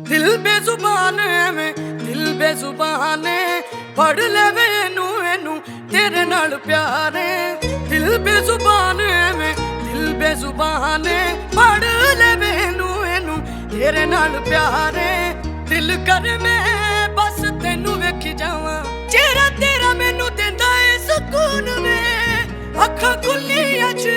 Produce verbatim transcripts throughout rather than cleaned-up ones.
दिल बेजुबान में दिल बेजुबान पढ़ लेवे एनू एनू तेरे नाल प्यार दिल बेजुबान में दिल बेजुबान पढ़ लेवे एनू एनू तेरे नाल प्यार दिल कर मैं बस तेनू वेखी जावां चेहरा तेरा मैनू देंदा है सुकून में अखां खुलियां च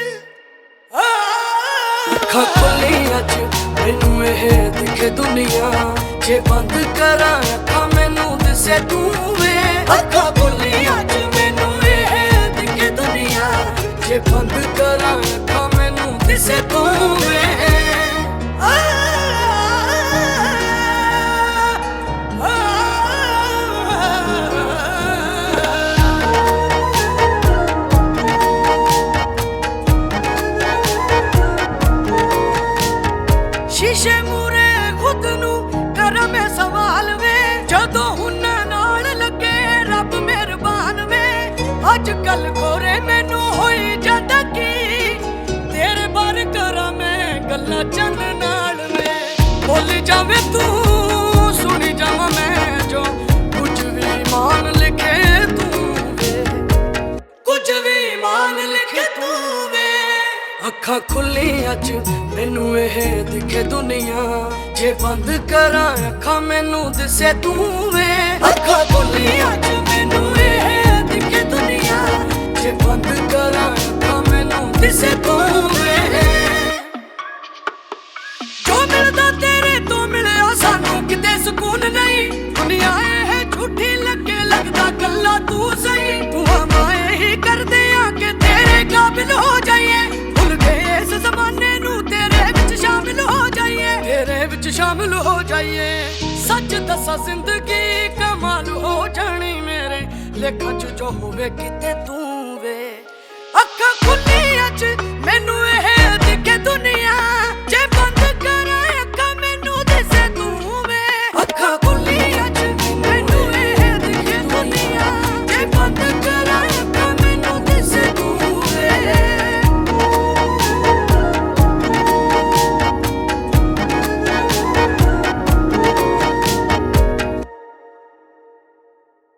अखां खुलियां च मैनू एह दिखे दुनिया जे बंद करा अखां मैनू दिसे तू वे अखां खुलियां च मैनू एह दिखे दुनिया जे बंद करा अखां मैनू दिसे तू वे शीशे मूरे खुद नू करा मैं सवाल वे जदों हुन्ना नाल लगे रब मेहरबान वे अज कल गोरे मैनू होई जांदा की तेरे बारे करा मैं गल्लां चंद नाल वे बोल जावे तू सुनी जावां मैं जो कुछ भी मान लिखे तू वे कुछ भी मान लिखे तू वे अखां खुलियां च मैनू एह दिखे दुनिया जे बंद करा अखां मैनू दिसे तू वे अखां खुलियां च मैनू एह दिखे दुनिया जे बंद करा अखां मैनू दिसे तू वे जो मिलदा तेरे तो मिलिया सानू किते सुकून नहीं दुनिया एह झूठी लगे लगदा गल्ला तू सही तू माए ही कर दे आके तेरे काबिल हो जाइए भुल गए इस जमाने नू तेरे विच शामिल हो जाइए तेरे विच शामिल हो जाइए सच दसा जिंदगी कमाल हो जानी मेरे लेखां च जो होवे किते तू वे अखां खुलियां च मैनू एह दिखे दुनिया